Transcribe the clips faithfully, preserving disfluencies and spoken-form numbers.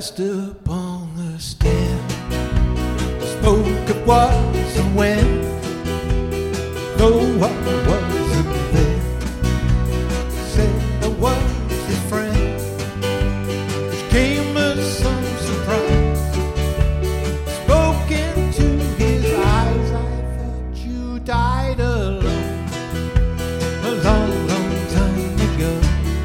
just upon the stand, spoke of was and when, though I wasn't there. Said I was his friend, which came as some surprise. Spoke into his eyes, I thought you died alone a long, long time ago.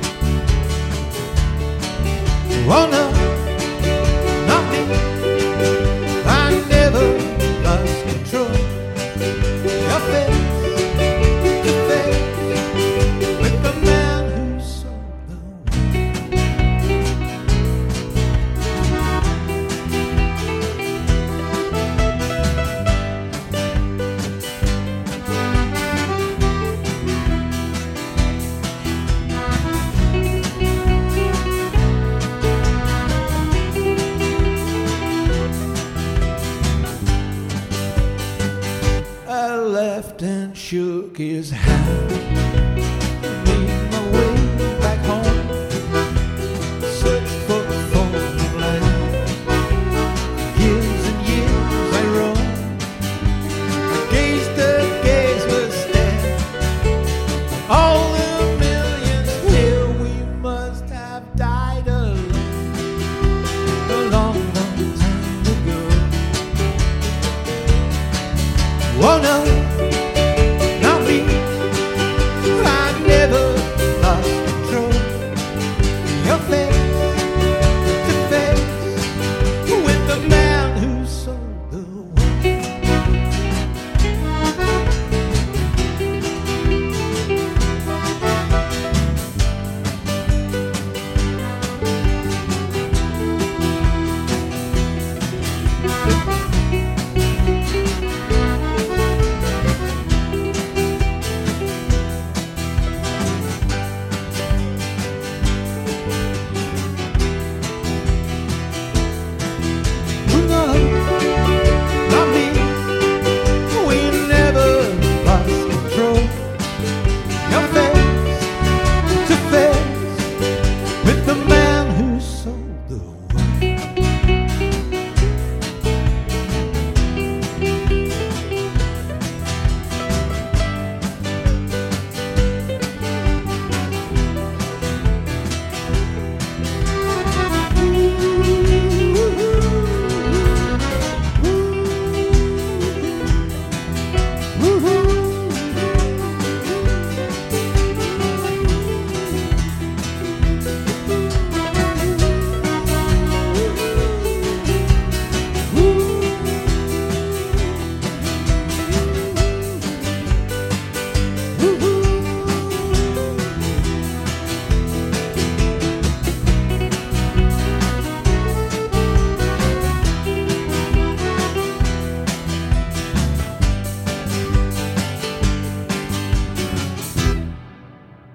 Oh no, not me, I never lost control. Your face to face with the man who sold the I left and shook his hand, made my way back home, searched for a foreign land. Years and years I roamed, I gazed the gaze was stared. All the millions here, we must have died alone a long, long time ago. Oh no,